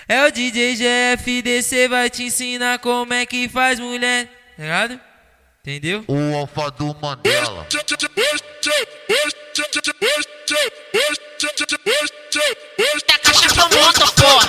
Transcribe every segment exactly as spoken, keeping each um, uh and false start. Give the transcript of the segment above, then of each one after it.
É o D J G F D C, vai te ensinar como é que faz mulher, tá ligado? Entendeu? O alfa do Mandela. Tá caixa pro mundo, porra.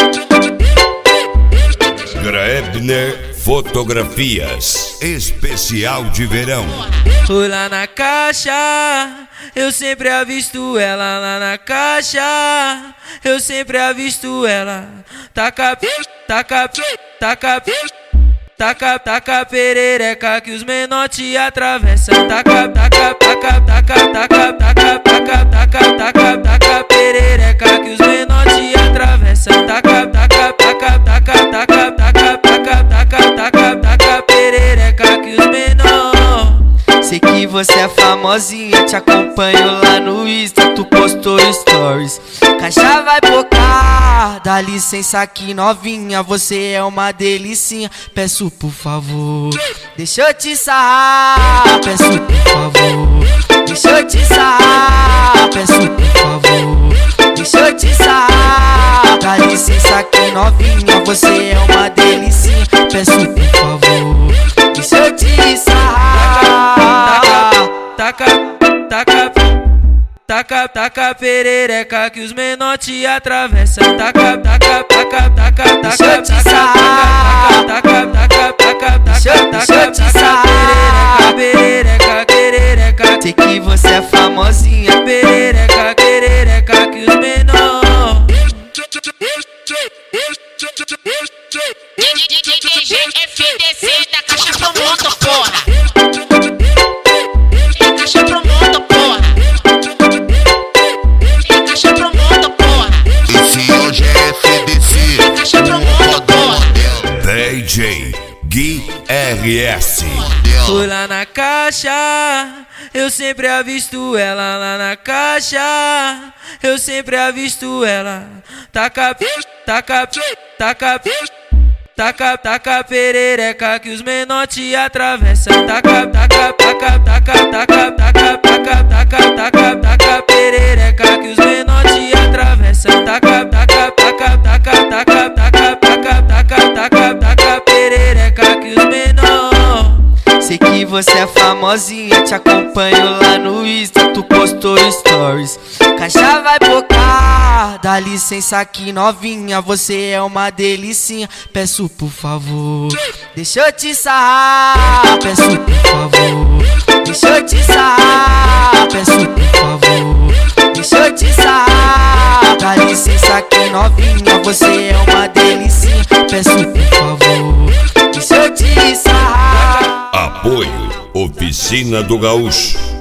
Graebner Fotografias, especial de verão. Fui lá na caixa, eu sempre avisto ela lá na caixa. Eu sempre avisto ela. Taca, taca, taca, taca, taca perereca que os menor te atravessam. Taca, taca, taca, taca, taca, taca, taca, taca, taca, taca perereca que os menor te atravessam. Taca, taca, taca, taca, taca, taca, taca, taca, taca, taca perereca que os menor. Sei que você é famosinha, te acompanho lá no Insta, tu postou stories. Caixa vai pocar, dá licença aqui novinha, você é uma delicinha. Peço por favor, deixa eu te sarrar. Peço por favor, deixa eu te sarrar. Peço por favor, deixa eu te sarrar. Dá licença aqui novinha, você é uma delicinha. Peço por favor, deixa eu te sarrar. Taca, taca, taca, taca perereca que os menor te atravessam. Taca, taca, taca, taca, taca, taca, taca, taca, taca, taca, taca, taca perereca, perereca. Sei que você é famosinha, perereca, perereca que os menor. D J G F D C, tá caixa pro mundo, porra. Tá caixa pro mundo, porra. Tá caixa pro mundo, porra. Esse é o G F D C. Tá caixa pro mundo, porra. D J Gui R S. Fui lá na caixa, eu sempre avisto ela lá na caixa. Eu sempre avisto ela. Taca, taca, taca, taca, taca perereca que os menor te atravessam. Taca, taca, taca, taca, taca, taca, taca, taca, taca, taca perereca que os menor te atravessam. Taca, taca, taca, taca, taca, taca, taca, taca, taca, taca perereca que os menor. sei que você é famosinha, te acompanho lá no Insta, tu postou stories. Caixa vai pocar, dá licença aqui novinha, você é uma delicinha. Peço por favor, deixa eu te sarrar. Peço por favor, deixa eu te sarrar. Peço por favor, deixa eu te sarrar. Dá licença aqui novinha, você é uma delicinha. Peço por favor, deixa eu te sarrar. Apoio Oficina do Gaúcho.